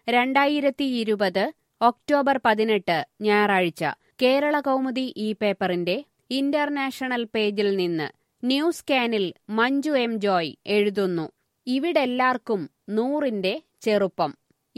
2020 October 18 ഞായറാഴ്ച കേരള കൗമുദി ഈ പേപ്പറിന്റെ ഇന്റർനാഷണൽ പേജിൽ നിന്ന് ന്യൂസ് കാനിൽ മഞ്ജു എം ജോയ് എഴുതുന്നു. ഇവിടെല്ലാർക്കും 100ന്റെ ചെറുപ്പം.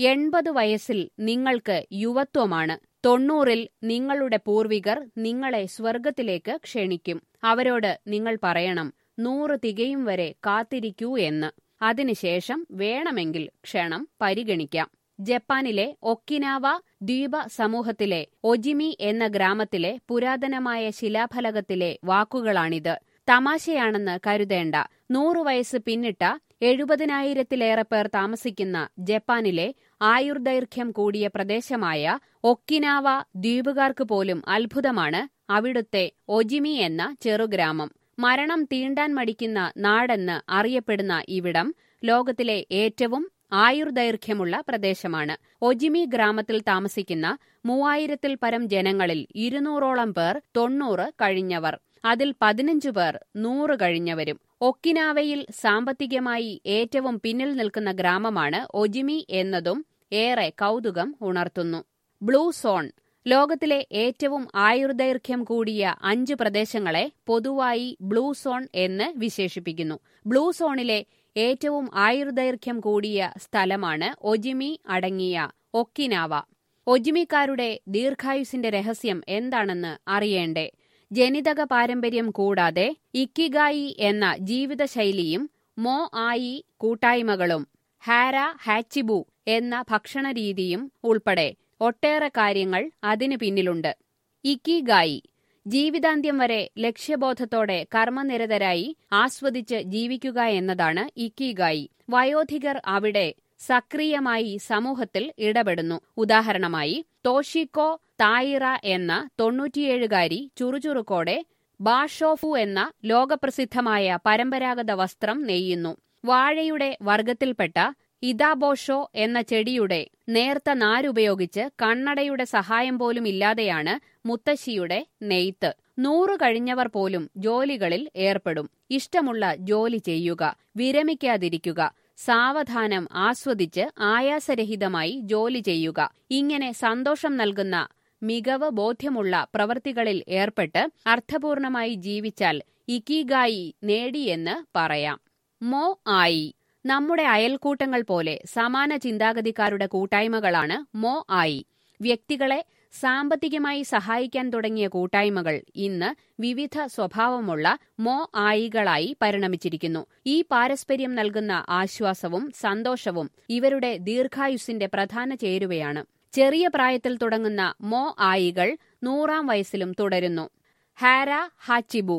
80 വയസ്സിൽ നിങ്ങൾക്ക് യുവത്വമാണ്. 90ൽ നിങ്ങളുടെ പൂർവികർ നിങ്ങളെ സ്വർഗത്തിലേക്ക് ക്ഷണിക്കും. അവരോട് നിങ്ങൾ പറയണം 100 തികയും വരെ കാത്തിരിക്കൂ എന്ന്. അതിനുശേഷം വേണമെങ്കിൽ ക്ഷണം പരിഗണിക്കാം. ജപ്പാനിലെ ഒക്കിനാവ ദ്വീപ സമൂഹത്തിലെ ഒജിമി എന്ന ഗ്രാമത്തിലെ പുരാതനമായ ശിലാഫലകത്തിലെ വാക്കുകളാണിത്. തമാശയാണെന്ന് കരുതേണ്ട. 100 വയസ്സ് പിന്നിട്ട 70,000-ലേറെ പേർ താമസിക്കുന്ന ജപ്പാനിലെ ആയുർദൈർഘ്യം കൂടിയ പ്രദേശമായ ഒക്കിനാവ ദ്വീപുകാർക്ക് പോലും അത്ഭുതമാണ് അവിടുത്തെ ഒജിമി എന്ന ചെറുഗ്രാമം. മരണം തീണ്ടാൻ മടിക്കുന്ന നാടെന്ന് അറിയപ്പെടുന്ന ഇവിടം ലോകത്തിലെ ഏറ്റവും ആയുർദൈർഘ്യമുള്ള പ്രദേശമാണ്. ഒജിമി ഗ്രാമത്തിൽ താമസിക്കുന്ന 3000-ൽ പരം ജനങ്ങളിൽ 200ഓളം പേർ 90 കഴിഞ്ഞവർ. അതിൽ 15 പേർ 100 കഴിഞ്ഞവരും. ഒക്കിനാവയിൽ സാമ്പത്തികമായി ഏറ്റവും പിന്നിൽ നിൽക്കുന്ന ഗ്രാമമാണ് ഒജിമി എന്നതും ഏറെ കൗതുകം ഉണർത്തുന്നു. Blue zone. ലോകത്തിലെ ഏറ്റവും ആയുർദൈർഘ്യം കൂടിയ 5 പ്രദേശങ്ങളെ പൊതുവായി ബ്ലൂ സോൺ എന്ന് വിശേഷിപ്പിക്കുന്നു. ബ്ലൂ സോണിലെ ഏറ്റവും ആയുർദൈർഘ്യം കൂടിയ സ്ഥലമാണ് ഒജിമി അടങ്ങിയ ഒക്കിനാവ. ഒജിമിക്കാരുടെ ദീർഘായുസിന്റെ രഹസ്യം എന്താണെന്ന് അറിയേണ്ടേ? ജനിതക പാരമ്പര്യം കൂടാതെ ഇക്കിഗായി എന്ന ജീവിതശൈലിയും മോ ആയി കൂട്ടായ്മകളും ഹാര ഹാച്ചിബു എന്ന ഭക്ഷണരീതിയും ഉൾപ്പെടെ ഒട്ടേറെ കാര്യങ്ങൾ അതിനു പിന്നിലുണ്ട്. ഇക്കിഗായി ജീവിതാന്ത്യം വരെ ലക്ഷ്യബോധത്തോടെ കർമ്മനിരതരായി ആസ്വദിച്ച് ജീവിക്കുക എന്നതാണ് ഇക്കിഗായി. വയോധികർ അവിടെ സക്രിയമായി സമൂഹത്തിൽ ഇടപെടുന്നു. ഉദാഹരണമായി തോഷിക്കോ തായിറ എന്ന 97-കാരി ചുറുചുറുക്കോടെ ബാഷോഫു എന്ന ലോകപ്രസിദ്ധമായ പരമ്പരാഗത വസ്ത്രം നെയ്യുന്നു. വാഴയുടെ വർഗത്തിൽപ്പെട്ട ഇദാബോഷോ എന്ന ചെടിയുടെ നേർത്ത നാരുപയോഗിച്ച് കണ്ണടയുടെ സഹായം പോലും ഇല്ലാതെയാണ് മുത്തശ്ശിയുടെ നെയ്ത്ത്. 100 കഴിഞ്ഞവർ പോലും ജോലികളിൽ ഏർപ്പെടും. ഇഷ്ടമുള്ള ജോലി ചെയ്യുക, വിരമിക്കാതിരിക്കുക, സാവധാനം ആസ്വദിച്ച് ആയാസരഹിതമായി ജോലി ചെയ്യുക. ഇങ്ങനെ സന്തോഷം നൽകുന്ന മികവ് ബോധ്യമുള്ള പ്രവൃത്തികളിൽ ഏർപ്പെട്ട് അർത്ഥപൂർണമായി ജീവിച്ചാൽ ഇക്കിഗായി നേടിയെന്ന് പറയാം. മോ ആയി. നമ്മുടെ അയൽക്കൂട്ടങ്ങൾ പോലെ സമാന ചിന്താഗതിക്കാരുടെ കൂട്ടായ്മകളാണ് മോ ആയി. വ്യക്തികളെ സാമ്പത്തികമായി സഹായിക്കാൻ തുടങ്ങിയ കൂട്ടായ്മകൾ ഇന്ന് വിവിധ സ്വഭാവമുള്ള മോ ആയികളായി പരിണമിച്ചിരിക്കുന്നു. ഈ പാരസ്പര്യം നൽകുന്ന ആശ്വാസവും സന്തോഷവും ഇവരുടെ ദീർഘായുസ്സിന്റെ പ്രധാന ചേരുവയാണ്. ചെറിയ പ്രായത്തിൽ തുടങ്ങുന്ന മോ ആയികൾ 100ാം വയസ്സിലും തുടരുന്നു. ഹാര ഹാച്ചിബു.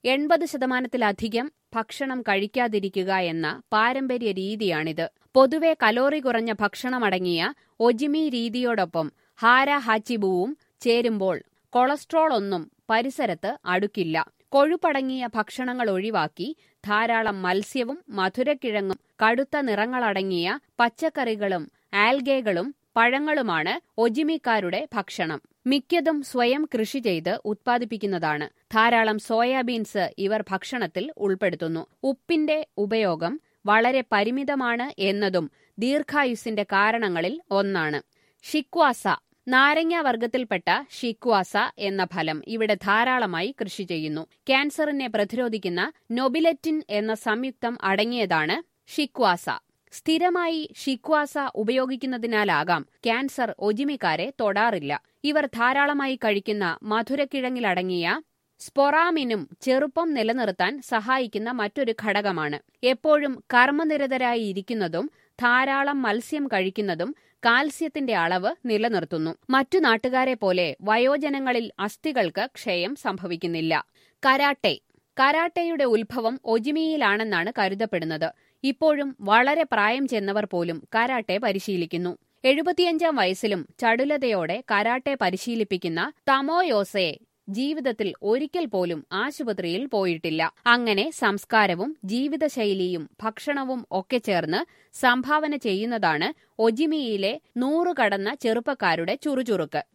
80%-ലധികം ഭക്ഷണം കഴിക്കാതിരിക്കുക എന്ന പാരമ്പര്യ രീതിയാണിത്. പൊതുവെ കലോറി കുറഞ്ഞ ഭക്ഷണമടങ്ങിയ ഒജിമി രീതിയോടൊപ്പം ഹാര ഹാച്ചിബുവും ചേരുമ്പോൾ കൊളസ്ട്രോൾ ഒന്നും പരിസരത്ത് അടുക്കില്ല. കൊഴുപ്പടങ്ങിയ ഭക്ഷണങ്ങൾ ഒഴിവാക്കി ധാരാളം മത്സ്യവും മധുരക്കിഴങ്ങും കടുത്ത നിറങ്ങളടങ്ങിയ പച്ചക്കറികളും ആൽഗകളും പഴങ്ങളുമാണ് ഒജിമിക്കാരുടെ ഭക്ഷണം. മിക്കതും സ്വയം കൃഷി ചെയ്ത് ഉത്പാദിപ്പിക്കുന്നതാണ്. ധാരാളം സോയാബീൻസ് ഇവർ ഭക്ഷണത്തിൽ ഉൾപ്പെടുത്തുന്നു. ഉപ്പിന്റെ ഉപയോഗം വളരെ പരിമിതമാണ് എന്നതും ദീർഘായുസ്സിന്റെ കാരണങ്ങളിൽ ഒന്നാണ്. ഷിക്വാസ. നാരങ്ങ വർഗത്തിൽപ്പെട്ട ഷിക്വാസ എന്ന ഫലം ഇവിടെ ധാരാളമായി കൃഷി ചെയ്യുന്നു. ക്യാൻസറിനെ പ്രതിരോധിക്കുന്ന നൊബിലെറ്റിൻ എന്ന സംയുക്തം അടങ്ങിയതാണ് ഷിക്വാസ. സ്ഥിരമായി ഷിക്വാസ ഉപയോഗിക്കുന്നതിനാലാകാം ക്യാൻസർ ഒജിമിക്കാരെ തൊടാറില്ല. ഇവർ ധാരാളമായി കഴിക്കുന്ന മധുരക്കിഴങ്ങിലടങ്ങിയ സ്പൊറാമിനും ചെറുപ്പം നിലനിർത്താൻ സഹായിക്കുന്ന മറ്റൊരു ഘടകമാണ്. എപ്പോഴും കർമ്മനിരതരായി ഇരിക്കുന്നതും ധാരാളം മത്സ്യം കഴിക്കുന്നതും കാൽസ്യത്തിന്റെ അളവ് നിലനിർത്തുന്നു. മറ്റു നാട്ടുകാരെ പോലെ വയോജനങ്ങളിൽ അസ്ഥികൾക്ക് ക്ഷയം സംഭവിക്കുന്നില്ല. കരാട്ടെ. കരാട്ടെയുടെ ഉത്ഭവം ഒജിമിയിലാണെന്നാണ് കരുതപ്പെടുന്നത്. ഇപ്പോഴും വളരെ പ്രായം ചെന്നവർ പോലും കരാട്ടെ പരിശീലിക്കുന്നു. 75ാം വയസ്സിലും ചടുലതയോടെ കരാട്ടെ പരിശീലിപ്പിക്കുന്ന തമോയോസെ ജീവിതത്തിൽ ഒരിക്കൽ പോലും ആശുപത്രിയിൽ പോയിട്ടില്ല. അങ്ങനെ സംസ്കാരവും ജീവിതശൈലിയും ഭക്ഷണവും ഒക്കെ ചേർന്ന് സംഭാവന ചെയ്യുന്നതാണ് ഒജിമിയിലെ 100 കടന്ന ചെറുപ്പക്കാരുടെ ചുറുചുറുക്ക്.